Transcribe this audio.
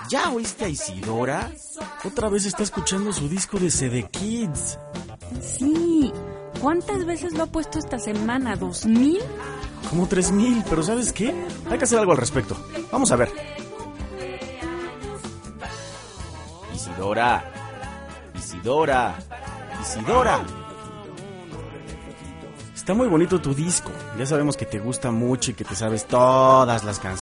¿Ya oíste a Isidora? Otra vez está escuchando su disco de CD Kids. Sí. ¿Cuántas veces lo ha puesto esta semana? ¿2000? Como 3000, pero ¿sabes qué? Hay que hacer algo al respecto. Vamos a ver. Isidora. Isidora. Isidora. Está muy bonito tu disco. Ya sabemos que te gusta mucho y que te sabes todas las canciones.